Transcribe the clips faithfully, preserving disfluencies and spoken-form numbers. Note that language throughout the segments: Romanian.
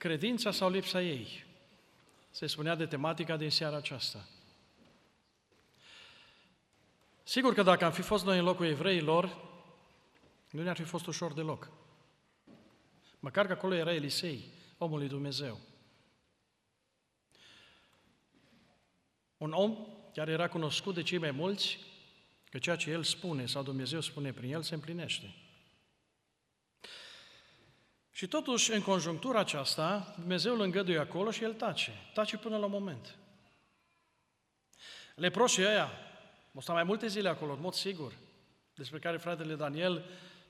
Credința sau lipsa ei? Se spunea de tematica din seara aceasta. Sigur că dacă am fi fost noi în locul evreilor, nu ne-ar fi fost ușor deloc. Măcar că acolo era Elisei, omul lui Dumnezeu. Un om care era cunoscut de cei mai mulți, că ceea ce el spune sau Dumnezeu spune prin el se împlinește. Și totuși, în conjunctura aceasta, Dumnezeu îl îngăduie acolo și el tace. Tace până la un moment. Leproșii ăia au stat mai multe zile acolo, în mod sigur, despre care fratele Daniel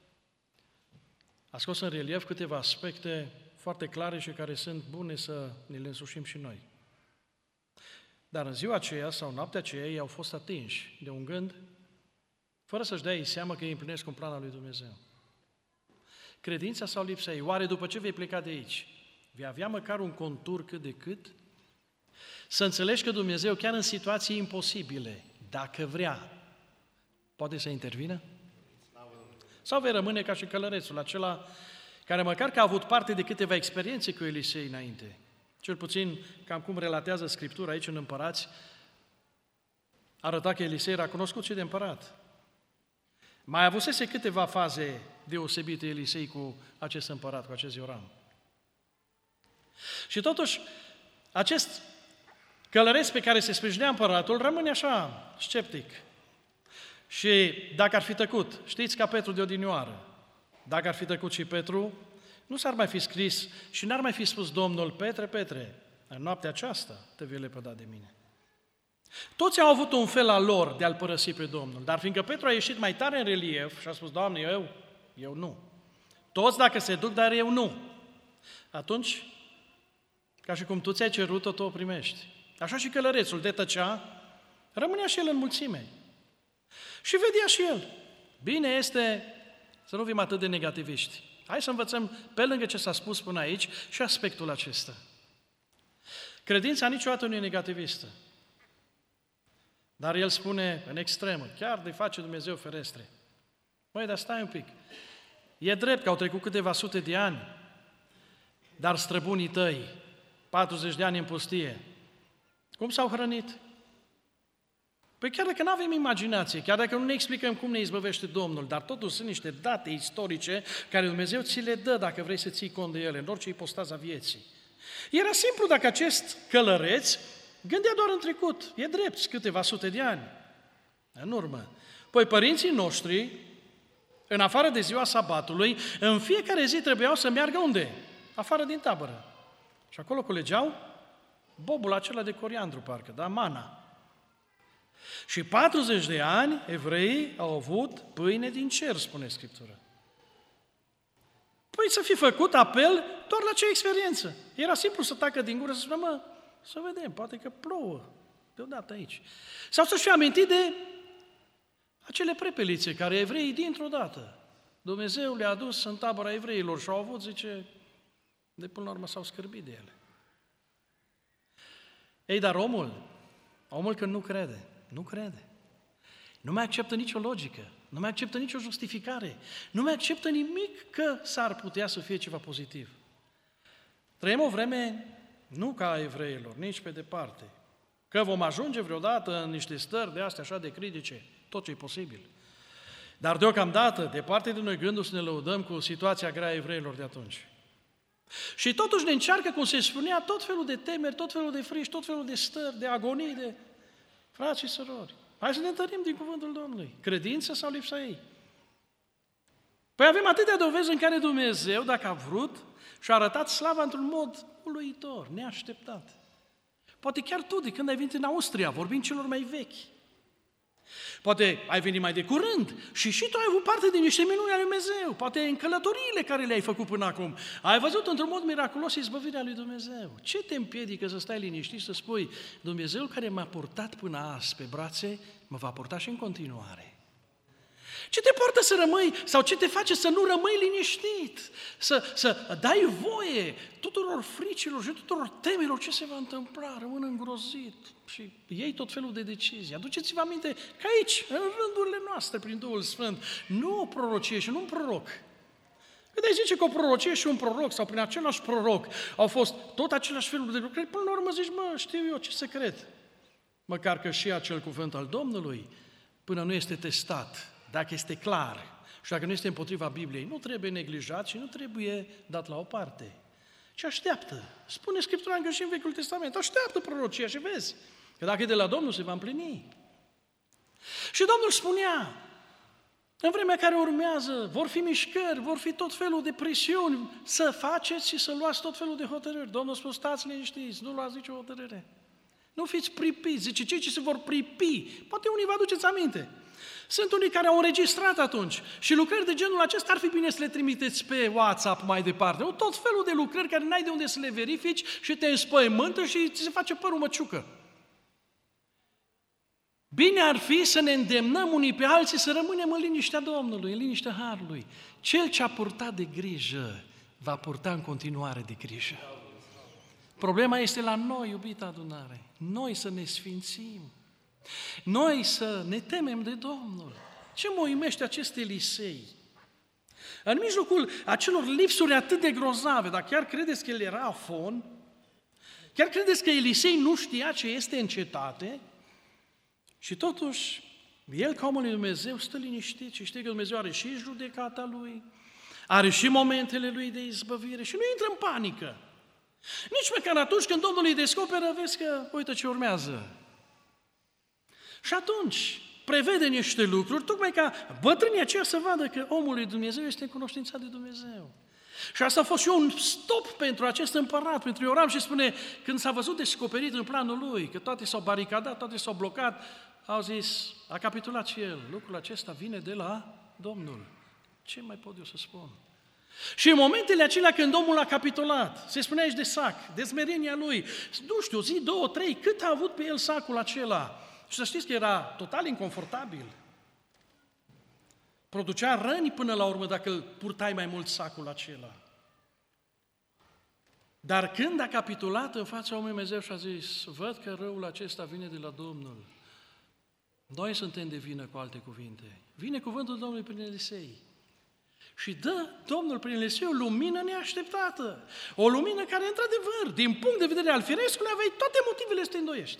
a scos în relief câteva aspecte foarte clare și care sunt bune să ne le însușim și noi. Dar în ziua aceea sau noaptea aceea ei au fost atinși de un gând, fără să-și dea ei seama că ei împlinesc un plan al lui Dumnezeu. Credința sau lipsa ei? Oare după ce vei pleca de aici, vei avea măcar un contur cât de cât? Să înțelegi că Dumnezeu, chiar în situații imposibile, dacă vrea, poate să intervină? Sau vei rămâne ca și călărețul acela care măcar că a avut parte de câteva experiențe cu Elisei înainte, cel puțin cam cum relatează Scriptura aici în Împărați, arăta că Elisei era cunoscut și de împărat. Mai avusese câteva faze deosebite Elisei cu acest împărat, cu acest Ioram. Și totuși, acest călăreț pe care se sprijinea împăratul rămâne așa, sceptic. Și dacă ar fi tăcut, știți, ca Petru de odinioară, dacă ar fi tăcut și Petru, nu s-ar mai fi scris și n-ar mai fi spus Domnul: Petre, Petre, în noaptea aceasta te vei lepăda de mine. Toți au avut un fel al lor de a-L părăsi pe Domnul, dar fiindcă Petru a ieșit mai tare în relief și a spus: Doamne, eu, eu nu. Toți dacă se duc, dar eu nu. Atunci, ca și cum tu ți-ai cerut-o, tu o primești. Așa și călărețul de tăcea, rămânea și el în mulțime. Și vedea și el. Bine este să nu fim atât de negativiști. Hai să învățăm, pe lângă ce s-a spus până aici, și aspectul acesta. Credința niciodată nu e negativistă. Dar el spune în extremă, chiar de face Dumnezeu ferestre. Măi, dar stai un pic. E drept că au trecut câteva sute de ani, dar străbunii tăi, patruzeci de ani în pustie, cum s-au hrănit? Păi chiar dacă nu avem imaginație, chiar dacă nu ne explicăm cum ne izbăvește Domnul, dar totuși sunt niște date istorice care Dumnezeu ți le dă dacă vrei să ții cont de ele, în orice ipostază a vieții. Era simplu dacă acest călăreț gândea doar în trecut, e drept, câteva sute de ani în urmă. Păi părinții noștri, în afară de ziua sabatului, în fiecare zi trebuiau să meargă unde? Afară din tabără. Și acolo culegeau bobul acela de coriandru, parcă, da? Mana. Și patruzeci de ani evreii au avut pâine din cer, spune Scriptura. Păi să fi făcut apel doar la ce experiență. Era simplu să tacă din gură, să spună: mă, să vedem, poate că plouă deodată aici. Sau să-și fi amintit de acele prepelițe care evreii dintr-o dată Dumnezeu le-a adus în tabăra evreilor și au avut, zice, de până la urmă s-au scârbit de ele. Ei, dar omul, omul când nu crede, nu crede. Nu mai acceptă nicio logică, nu mai acceptă nicio justificare, nu mai acceptă nimic că s-ar putea să fie ceva pozitiv. Trăim o vreme nu ca a evreilor, nici pe departe, că vom ajunge vreodată în niște stări de astea așa de critice, tot ce e posibil. Dar deocamdată, departe de noi gândul să ne lăudăm cu situația grea a evreilor de atunci. Și totuși ne încearcă, cum se spunea, tot felul de temeri, tot felul de frici, tot felul de stări, de agonii, de frați și surori. Hai să ne întărim din cuvântul Domnului. Credință sau lipsa ei? Păi avem atâtea dovezi în care Dumnezeu, dacă a vrut, și-a arătat slava într-un mod uluitor, neașteptat. Poate chiar tu, de când ai venit în Austria, vorbind celor mai vechi. Poate ai venit mai de curând și și tu ai avut parte din niște minuni ale lui Dumnezeu. Poate în călătoriile care le-ai făcut până acum, ai văzut într-un mod miraculos izbăvirea lui Dumnezeu. Ce te împiedică să stai liniștit și să spui: Dumnezeul care m-a purtat până azi pe brațe, mă va purta și în continuare? Ce te poartă să rămâi, sau ce te face să nu rămâi liniștit? Să, să dai voie tuturor fricilor și tuturor temelor ce se va întâmpla, rămân îngrozit și iei tot felul de decizii. Aduceți-vă aminte că aici, în rândurile noastre, prin Duhul Sfânt, nu o prorocie și nu un proroc Când ai zice că o prorocie și un proroc sau prin același proroc au fost tot același fel de lucrări, până la urmă zici, mă, știu eu ce secret. Măcar că și acel cuvânt al Domnului, până nu este testat, dacă este clar și dacă nu este împotriva Bibliei, nu trebuie neglijat și nu trebuie dat la o parte. Și așteaptă. Spune Scriptura încă și în Vechiul Testament, așteaptă prorocia și vezi că dacă e de la Domnul se va împlini. Și Domnul spunea, în vremea care urmează, vor fi mișcări, vor fi tot felul de presiuni, să faceți și să luați tot felul de hotărâri. Domnul a spus, stați liniștiți, nu luați nicio hotărâre. Nu fiți pripiți, zice, cei ce se vor pripi, poate unii vă aduceți aminte. Sunt unii care au înregistrat atunci și lucrări de genul acesta ar fi bine să le trimiteți pe WhatsApp mai departe. Nu? Tot felul de lucrări care n-ai de unde să le verifici și te înspăimântă și ți se face părul măciucă. Bine ar fi să ne îndemnăm unii pe alții să rămânem în liniștea Domnului, în liniștea Harului. Cel ce a purtat de grijă va purta în continuare de grijă. Problema este la noi, iubita adunare. Noi să ne sfințim. Noi să ne temem de Domnul. Ce mă uimește acest Elisei? În mijlocul acelor lipsuri atât de grozave, dar chiar credeți că el era afon? Chiar credeți că Elisei nu știa ce este în cetate? Și totuși, el ca omul lui Dumnezeu stă liniștit și știe că Dumnezeu are și judecata lui, are și momentele lui de izbăvire și nu intră în panică. Nici măcar atunci când Domnul îi descoperă, vezi că, uite ce urmează. Și atunci prevede niște lucruri, tocmai ca bătrânii aceia să vadă că omul lui Dumnezeu este în cunoștința de Dumnezeu. Și asta a fost și un stop pentru acest împărat, pentru Ioram, și spune, când s-a văzut descoperit în planul lui, că toate s-au baricadat, toate s-au blocat, au zis, a capitulat și el, lucrul acesta vine de la Domnul. Ce mai pot eu să spun? Și în momentele acelea când omul a capitulat, se spunea aici de sac, de smerenia lui, nu știu, zi, două, trei, cât a avut pe el sacul acela? Și să știți că era total inconfortabil. Producea răni până la urmă dacă îl purtai mai mult sacul acela. Dar când a capitulat în fața omului Dumnezeu și a zis, văd că răul acesta vine de la Domnul, noi suntem de vină, cu alte cuvinte. Vine cuvântul Domnului prin Elisei. Și dă Domnul prin Elisei o lumină neașteptată. O lumină care, într-adevăr, din punct de vedere al firescului, aveai toate motivele să te îndoiești.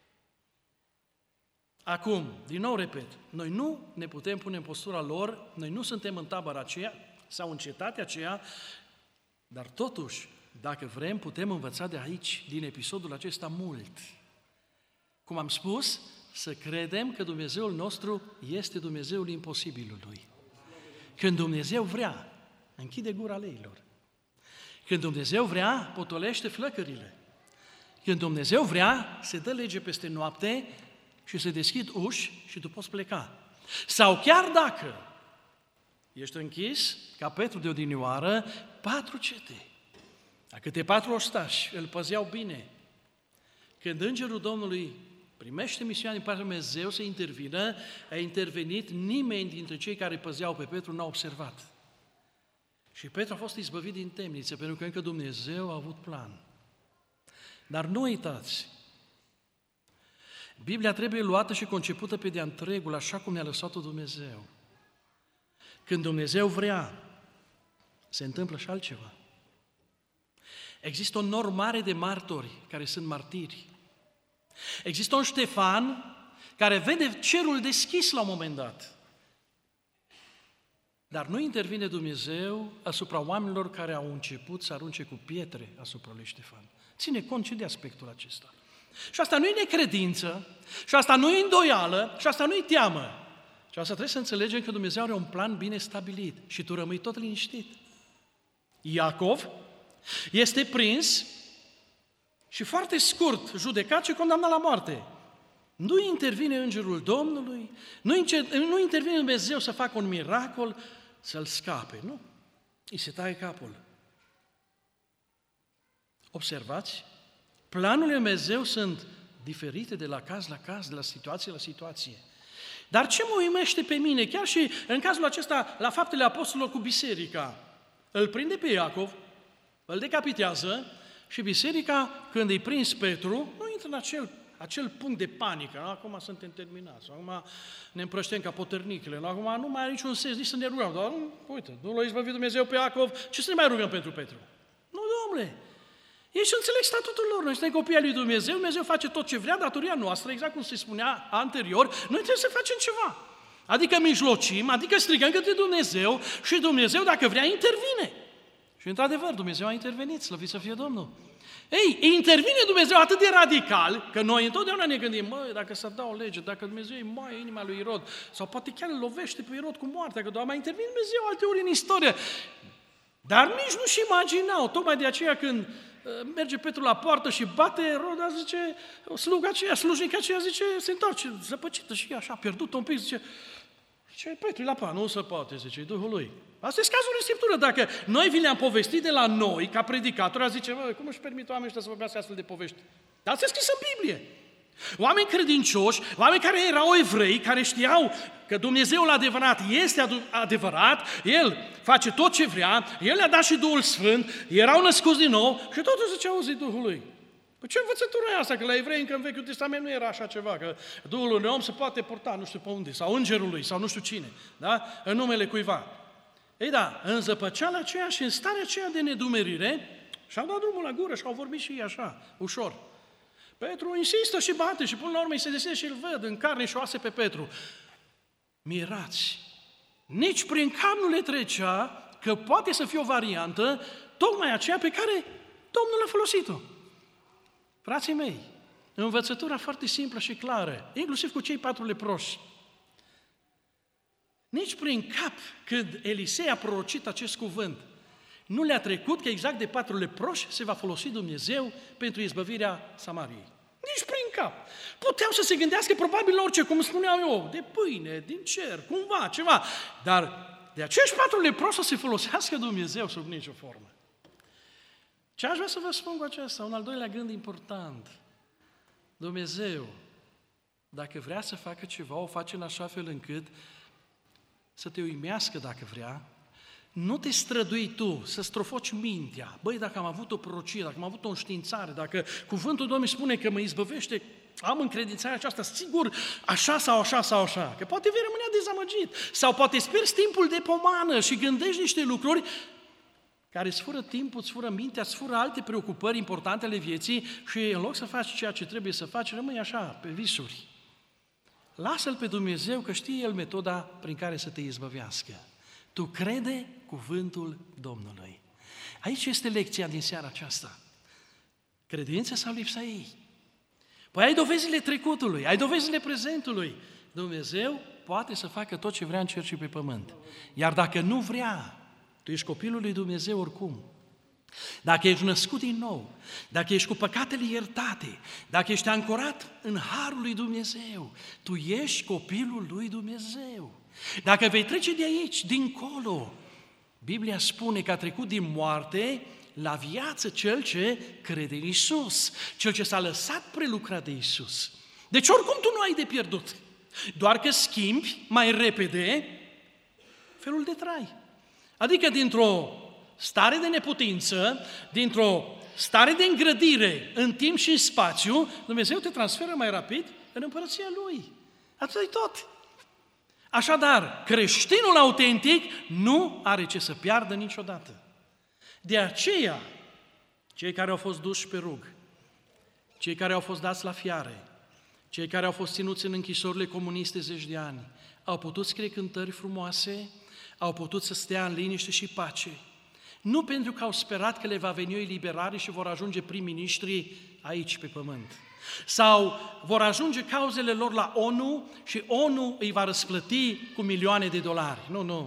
Acum, din nou repet, noi nu ne putem pune în postura lor, noi nu suntem în tabăra aceea sau în cetatea aceea, dar totuși, dacă vrem, putem învăța de aici, din episodul acesta, mult. Cum am spus, să credem că Dumnezeul nostru este Dumnezeul imposibilului. Când Dumnezeu vrea, închide gura leilor. Când Dumnezeu vrea, potolește flăcările. Când Dumnezeu vrea, se dă lege peste noapte și se deschid uși și tu poți pleca. Sau chiar dacă ești închis, ca Petru de odinioară, patru cete, a câte patru ostași îl păzeau bine. Când îngerul Domnului primește misiunea din partea lui Dumnezeu să intervină, a intervenit, nimeni dintre cei care păzeau pe Petru n-a observat. Și Petru a fost izbăvit din temniță, pentru că încă Dumnezeu a avut plan. Dar nu uitați, Biblia trebuie luată și concepută pe de-a întregul, așa cum ne-a lăsat-o Dumnezeu. Când Dumnezeu vrea, se întâmplă și altceva. Există o număr mare de martori care sunt martiri. Există un Ștefan care vede cerul deschis la un moment dat. Dar nu intervine Dumnezeu asupra oamenilor care au început să arunce cu pietre asupra lui Ștefan. Ține cont și de aspectul acesta. Și asta nu e necredință, și asta nu e îndoială, și asta nu e teamă. Și asta trebuie să înțelegem că Dumnezeu are un plan bine stabilit și tu rămâi tot liniștit. Iacov este prins și foarte scurt judecat și condamnat la moarte. Nu intervine îngerul Domnului, nu, nu intervine Dumnezeu să facă un miracol, să-l scape, nu. Îi se taie capul. Observați? Planurile lui Dumnezeu sunt diferite de la caz la caz, de la situație la situație. Dar ce mă uimește pe mine, chiar și în cazul acesta, la Faptele Apostolilor cu biserica, îl prinde pe Iacov, îl decapitează și biserica, când îi prins Petru, nu intră în acel, acel punct de panică, acum suntem terminați, acum ne împrăștem ca potărnicile, acum nu mai are niciun sens nici să ne rugăm, dar uite, nu l-a izbăvit Dumnezeu pe Iacov, ce să ne mai rugăm pentru Petru? Nu, domnule, ei și înțeleg statutul lor, noi suntem copii al lui Dumnezeu, Dumnezeu face tot ce vrea, datoria noastră, exact cum se spunea anterior, noi trebuie să facem ceva. Adică mijlocim, adică strigăm către Dumnezeu și Dumnezeu, dacă vrea, intervine. Și într-adevăr, Dumnezeu a intervenit, slăvit să fie Domnul. Ei, intervine Dumnezeu atât de radical, că noi întotdeauna ne gândim, măi, dacă s-ar da o lege, dacă Dumnezeu îi moaie inima lui Irod, sau poate chiar îl lovește pe Irod cu moartea, că doar mai intervine Dumnezeu alte ori în istorie. Dar nici nu-și imaginau, tocmai de aceea când merge Petru la poartă și bate Roda, zice, sluga aceea, slujnica aceea, zice, se întoarce, zăpăcită și așa, pierdută un pic, zice, zice, Petru, la pa, nu se poate, zice, Duhul lui. Asta e cazul în Scriptură, dacă noi vi le-am povestit de la noi, ca predicatori, zice, mă, cum își permit oamenii ăștia să vorbească astfel de povești? Dar asta e scris în Biblie. Oameni credincioși, oameni care erau evrei, care știau că Dumnezeul adevărat este adevărat, El face tot ce vrea, El le-a dat și Duhul Sfânt, erau născuți din nou și totul zice, auzi Duhului. Păi ce învățătură e asta? Că la evrei încă în Vechiul Testament nu era așa ceva, că Duhul unui om se poate purta nu știu pe unde, sau îngerului, sau nu știu cine, da? În numele cuiva. Ei da, în zăpăceala aceea și în starea aceea de nedumerire, și-au dat drumul la gură și au vorbit și ei așa, ușor. Petru insistă și bate și până la urmă îi se deschide și îl văd în carne și oase pe Petru. Mirați! Nici prin cap nu le trecea că poate să fie o variantă tocmai aceea pe care Domnul a folosit-o. Frații mei, învățătura foarte simplă și clară, inclusiv cu cei patru leproși. Nici prin cap, când Elisei a prorocit acest cuvânt, nu le-a trecut că exact de patru leproși se va folosi Dumnezeu pentru izbăvirea Samariei. Nici prin cap. Puteau să se gândească probabil la orice, cum spuneam eu, de pâine, din cer, cumva, ceva. Dar de acești patru leproși să se folosească Dumnezeu sub nicio formă. Ce aș vrea să vă spun cu acesta? Un al doilea gând important. Dumnezeu, dacă vrea să facă ceva, o face în așa fel încât să te uimească dacă vrea. Nu te strădui tu să strofoci mintea. Băi, dacă am avut o prorocie, dacă am avut o înștiințare, dacă cuvântul Domnului spune că mă izbăvește, am încredințarea aceasta, sigur, așa sau așa sau așa. Că poate vei rămâne dezamăgit. Sau poate speri timpul de pomană și gândești niște lucruri care îți fură timpul, îți fură mintea, îți fură alte preocupări importante ale vieții și în loc să faci ceea ce trebuie să faci, rămâi așa, pe visuri. Lasă-L pe Dumnezeu că știe El metoda prin care să te izbăvească. Tu crede cuvântul Domnului. Aici este lecția din seara aceasta. Credința sau lipsa ei? Păi ai dovezile trecutului, ai dovezile prezentului. Dumnezeu poate să facă tot ce vrea în cer și pe pământ. Iar dacă nu vrea, tu ești copilul lui Dumnezeu oricum. Dacă ești născut din nou, dacă ești cu păcatele iertate, dacă ești ancorat în harul lui Dumnezeu, tu ești copilul lui Dumnezeu. Dacă vei trece de aici, dincolo, Biblia spune că a trecut din moarte la viață cel ce crede în Iisus, cel ce s-a lăsat prelucrat de Iisus. Deci oricum tu nu ai de pierdut, doar că schimbi mai repede felul de trai. Adică dintr-o stare de neputință, dintr-o stare de îngrădire în timp și în spațiu, Dumnezeu te transferă mai rapid în împărăția Lui. Atât e tot. Așadar, creștinul autentic nu are ce să piardă niciodată. De aceea, cei care au fost duși pe rug, cei care au fost dați la fiare, cei care au fost ținuți în închisorile comuniste zeci de ani, au putut scrie cântări frumoase, au putut să stea în liniște și pace. Nu pentru că au sperat că le va veni o eliberare și vor ajunge prim-ministri aici pe pământ. Sau vor ajunge cauzele lor la O N U și O N U îi va răsplăti cu milioane de dolari. Nu, nu.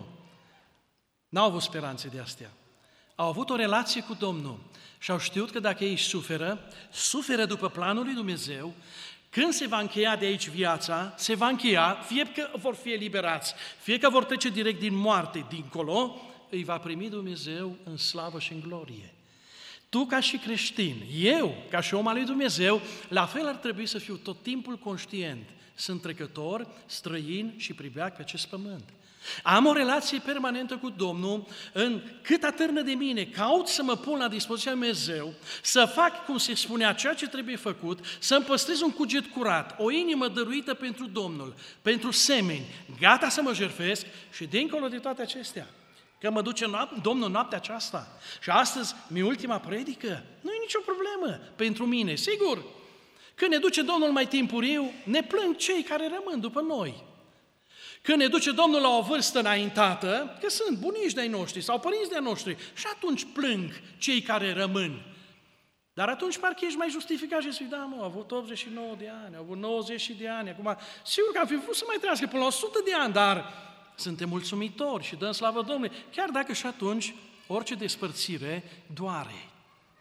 N-au avut speranțe de astea. Au avut o relație cu Domnul și au știut că dacă ei suferă, suferă după planul lui Dumnezeu. Când se va încheia de aici viața, se va încheia, fie că vor fi eliberați, fie că vor trece direct din moarte dincolo, îi va primi Dumnezeu în slavă și în glorie. Tu ca și creștin, eu ca și om al lui Dumnezeu, la fel ar trebui să fiu tot timpul conștient. Sunt trecător, străin și pribeac pe acest pământ. Am o relație permanentă cu Domnul, în cât atârnă de mine, caut să mă pun la dispoziția lui Dumnezeu, să fac, cum se spunea, ceea ce trebuie făcut, să-mi păstrez un cuget curat, o inimă dăruită pentru Domnul, pentru semeni, gata să mă jertfesc și dincolo de toate acestea, că mă duce noap- Domnul noaptea aceasta și astăzi mi-e ultima predică, nu e nicio problemă pentru mine, sigur. Când ne duce Domnul mai timpuriu, ne plâng cei care rămân după noi. Când ne duce Domnul la o vârstă înaintată, că sunt bunici de-ai noștri sau părinți de-ai noștri, și atunci plâng cei care rămân. Dar atunci parcă ești mai justificat și spui, da, mă, au avut optzeci și nouă de ani, au avut nouăzeci de ani, acum, sigur că am fi vrut să mai trăiască până la o sută de ani, dar suntem mulțumitori și dăm slavă Domnului, chiar dacă și atunci orice despărțire doare.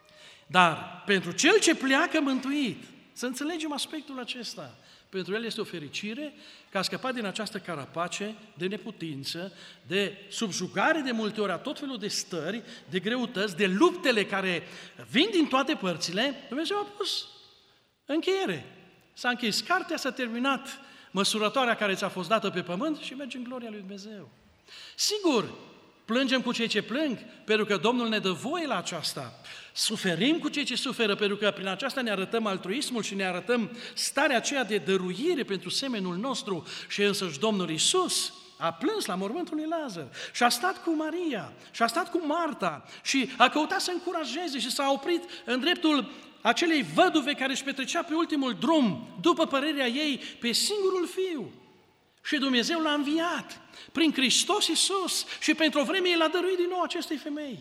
Dar pentru cel ce pleacă mântuit, să înțelegem aspectul acesta, pentru el este o fericire că a scăpat din această carapace de neputință, de subjugare de multe ori a tot felul de stări, de greutăți, de luptele care vin din toate părțile. Dumnezeu a pus încheiere. S-a închis cartea, s-a terminat măsurătoarea care ți-a fost dată pe pământ și mergi în gloria lui Dumnezeu. Sigur, plângem cu cei ce plâng, pentru că Domnul ne dă voie la aceasta. Suferim cu cei ce suferă, pentru că prin aceasta ne arătăm altruismul și ne arătăm starea aceea de dăruire pentru semenul nostru. Și însăși Domnul Iisus a plâns la mormântul lui Lazar și a stat cu Maria și a stat cu Marta și a căutat să încurajeze și s-a oprit în dreptul acelei văduve care își petrecea pe ultimul drum, după părerea ei, pe singurul fiu. Și Dumnezeu l-a înviat prin Hristos Iisus și pentru o vreme El a dăruit din nou acestei femei.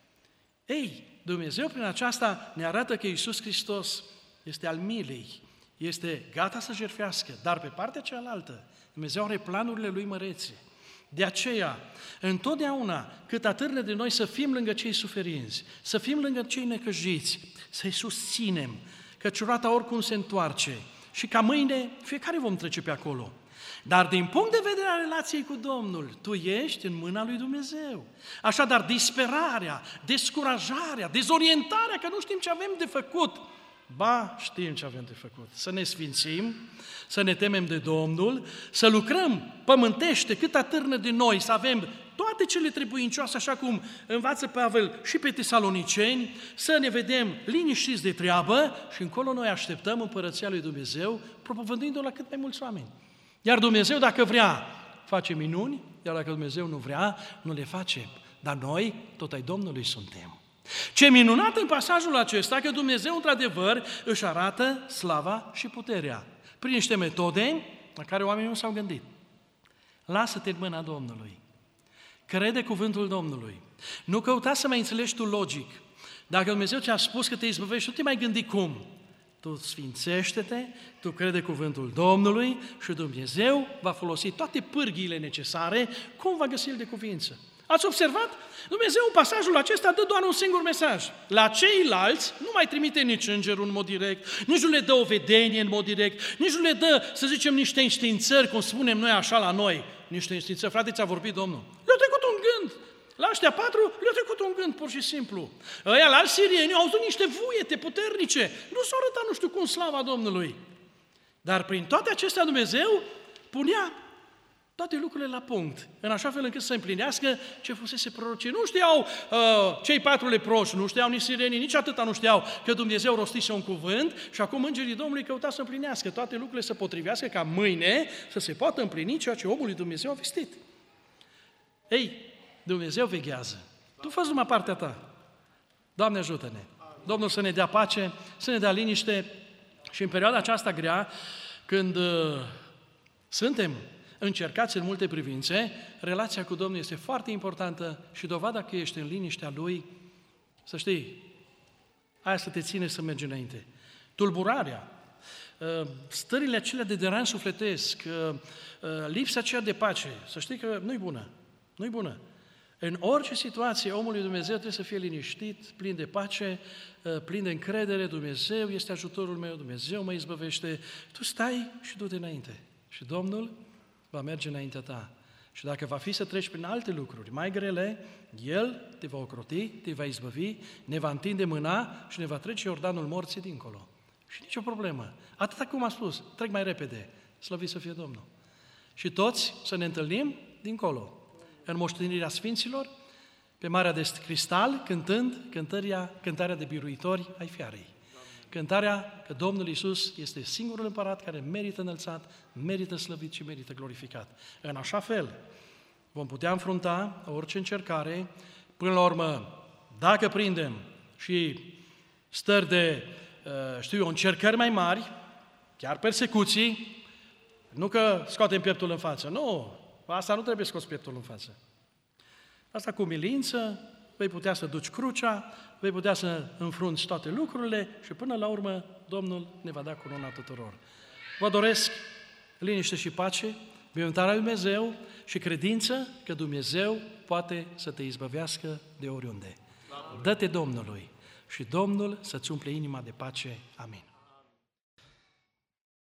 Ei, Dumnezeu prin aceasta ne arată că Iisus Hristos este al milei, este gata să jertfească, dar pe partea cealaltă Dumnezeu are planurile Lui mărețe. De aceea, întotdeauna cât atârnă de noi să fim lângă cei suferinți, să fim lângă cei necăjiți, să-i susținem, căci roata oricum se întoarce și ca mâine fiecare vom trece pe acolo. Dar din punct de vedere a relației cu Domnul, tu ești în mâna lui Dumnezeu. Așadar, disperarea, descurajarea, dezorientarea, că nu știm ce avem de făcut, ba, știm ce avem de făcut. Să ne sfințim, să ne temem de Domnul, să lucrăm pământește cât atârnă de noi, să avem toate cele trebuincioase, așa cum învață Pavel și pe Tesaloniceni, să ne vedem liniștiți de treabă și încolo noi așteptăm împărăția lui Dumnezeu, propovăduind-o la cât mai mulți oameni. Iar Dumnezeu, dacă vrea, face minuni, iar dacă Dumnezeu nu vrea, nu le face. Dar noi, tot ai Domnului suntem. Ce minunat în pasajul acesta, că Dumnezeu, într-adevăr, își arată slava și puterea. Prin niște metode la care oamenii nu s-au gândit. Lasă-te în mâna Domnului. Crede cuvântul Domnului. Nu căuta să mai înțelegi tu logic. Dacă Dumnezeu ți-a spus că te izbăvești, nu te mai gândi cum. Tu sfințește-te, tu crede cuvântul Domnului și Dumnezeu va folosi toate pârghiile necesare, cum va găsi El de cuvință. Ați observat? Dumnezeu în pasajul acesta dă doar un singur mesaj. La ceilalți nu mai trimite nici îngerul în mod direct, nici nu le dă o vedenie în mod direct, nici nu le dă, să zicem, niște înștiințări, cum spunem noi așa la noi. Niște înștiințări. Frate, ți-a vorbit Domnul. Le-a trecut un gând. La ăștia patru le-a trecut un gând, pur și simplu. Ăia la alți sirieni au auzit niște vuiete puternice. Nu s-au arătat nu știu cum slava Domnului. Dar prin toate acestea Dumnezeu punea toate lucrurile la punct, în așa fel încât să împlinească ce fusese prorocie. Nu știau uh, cei patru leproși, nu știau nici sirenii, nici atâta nu știau că Dumnezeu rostise un cuvânt și acum îngerii Domnului căutau să împlinească toate lucrurile, să potrivească ca mâine să se poată împlini ceea ce omul lui Dumnezeu a vestit. Ei, Dumnezeu veghează. Tu fă numai partea ta. Doamne, ajută-ne! Domnul să ne dea pace, să ne dea liniște și în perioada aceasta grea, când uh, suntem încercați în multe privințe, relația cu Domnul este foarte importantă și dovada că ești în liniștea Lui, să știi, aia să te ține să mergi înainte. Tulburarea, stările acelea de deranj sufletesc, lipsa aceea de pace, să știi că nu-i bună, nu-i bună. În orice situație, omul lui Dumnezeu trebuie să fie liniștit, plin de pace, plin de încredere, Dumnezeu este ajutorul meu, Dumnezeu mă izbăvește, tu stai și du-te înainte. Și Domnul va merge înaintea ta. Și dacă va fi să treci prin alte lucruri mai grele, El te va ocroti, te va izbăvi, ne va întinde mâna și ne va trece Iordanul morții dincolo. Și nicio problemă. Atâta cum a spus, trec mai repede, slăvit să fie Domnul. Și toți să ne întâlnim dincolo, în moștenirea Sfinților, pe Marea de Cristal, cântând cântarea, cântarea de biruitori ai fiarei. Cântarea că Domnul Iisus este singurul împărat care merită înălțat, merită slăvit și merită glorificat. În așa fel vom putea înfrunta orice încercare, până la urmă, dacă prindem și stări de, știu eu, încercări mai mari, chiar persecuții, nu că scoatem pieptul în față, nu, asta nu trebuie scos pieptul în față. Asta cu milință, vei putea să duci crucea, vei putea să înfrunți toate lucrurile și până la urmă Domnul ne va da corona tuturor. Vă doresc liniște și pace, binecuvântarea lui Dumnezeu și credință că Dumnezeu poate să te izbăvească de oriunde. Dă-te Domnului și Domnul să-ți umple inima de pace. Amin.